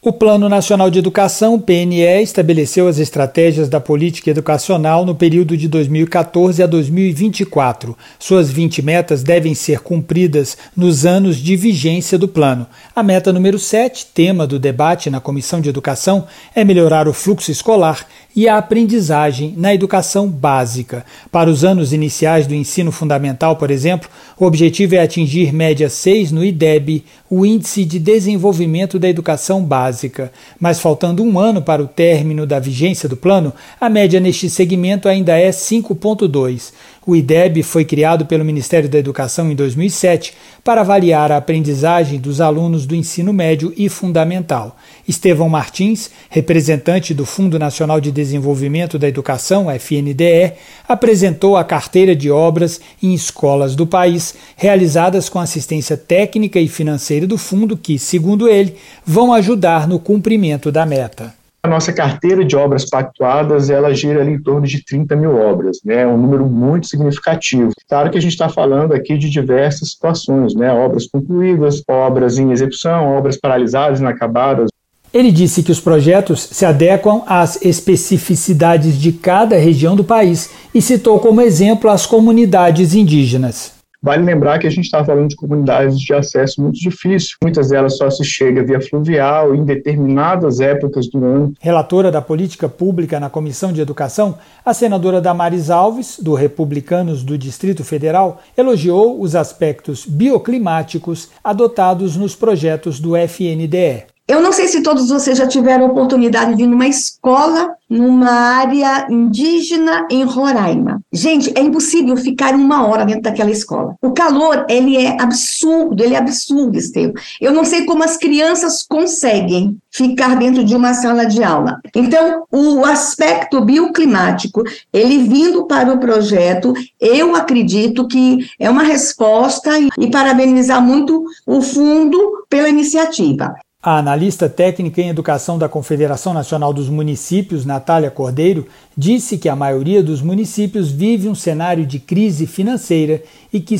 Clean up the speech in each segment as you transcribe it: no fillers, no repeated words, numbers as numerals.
O Plano Nacional de Educação, PNE, estabeleceu as estratégias da política educacional no período de 2014 a 2024. Suas 20 metas devem ser cumpridas nos anos de vigência do plano. A meta número 7, tema do debate na Comissão de Educação, é melhorar o fluxo escolar e a aprendizagem na educação básica. Para os anos iniciais do ensino fundamental, por exemplo, o objetivo é atingir média 6 no IDEB, o Índice de Desenvolvimento da Educação Básica. Mas faltando um ano para o término da vigência do plano, a média neste segmento ainda é 5,2. O IDEB foi criado pelo Ministério da Educação em 2007 para avaliar a aprendizagem dos alunos do ensino médio e fundamental. Estevão Martins, representante do Fundo Nacional de Desenvolvimento da Educação, FNDE, apresentou a carteira de obras em escolas do país, realizadas com assistência técnica e financeira do fundo que, segundo ele, vão ajudar no cumprimento da meta. A nossa carteira de obras pactuadas, ela gira ali em torno de 30 mil obras, né? Um número muito significativo. Claro que a gente está falando aqui de diversas situações, né? Obras concluídas, obras em execução, obras paralisadas, inacabadas. Ele disse que os projetos se adequam às especificidades de cada região do país e citou como exemplo as comunidades indígenas. Vale lembrar que a gente está falando de comunidades de acesso muito difícil. Muitas delas só se chega via fluvial em determinadas épocas do ano. Relatora da Política Pública na Comissão de Educação, a senadora Damares Alves, do Republicanos do Distrito Federal, elogiou os aspectos bioclimáticos adotados nos projetos do FNDE. Eu não sei se todos vocês já tiveram a oportunidade de ir numa escola, numa área indígena em Roraima. Gente, é impossível ficar 1 hora dentro daquela escola. O calor, ele é absurdo, Estevam. Eu não sei como as crianças conseguem ficar dentro de uma sala de aula. Então, o aspecto bioclimático, ele vindo para o projeto, eu acredito que é uma resposta e parabenizar muito o fundo pela iniciativa. A analista técnica em educação da Confederação Nacional dos Municípios, Natália Cordeiro, disse que a maioria dos municípios vive um cenário de crise financeira e que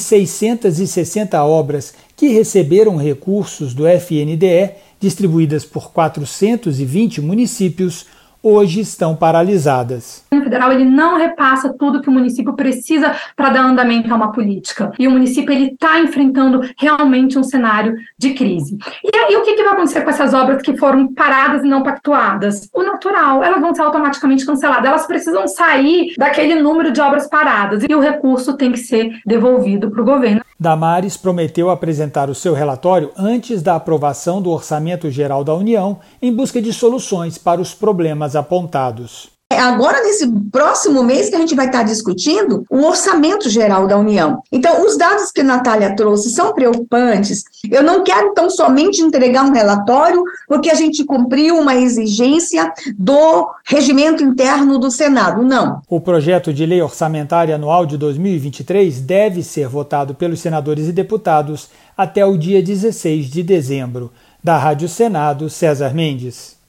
660 obras que receberam recursos do FNDE, distribuídas por 420 municípios, hoje estão paralisadas. O federal ele não repassa tudo que o município precisa para dar andamento a uma política. E o município está enfrentando realmente um cenário de crise. E aí o que vai acontecer com essas obras que foram paradas e não pactuadas? O natural, elas vão ser automaticamente canceladas. Elas precisam sair daquele número de obras paradas e o recurso tem que ser devolvido para o governo. Damares prometeu apresentar o seu relatório antes da aprovação do Orçamento Geral da União em busca de soluções para os problemas apontados. Agora, nesse próximo mês que a gente vai estar discutindo o Orçamento Geral da União. Então, os dados que a Natália trouxe são preocupantes. Eu não quero tão somente entregar um relatório porque a gente cumpriu uma exigência do regimento interno do Senado, não. O projeto de lei orçamentária anual de 2023 deve ser votado pelos senadores e deputados até o dia 16 de dezembro. Da Rádio Senado, César Mendes.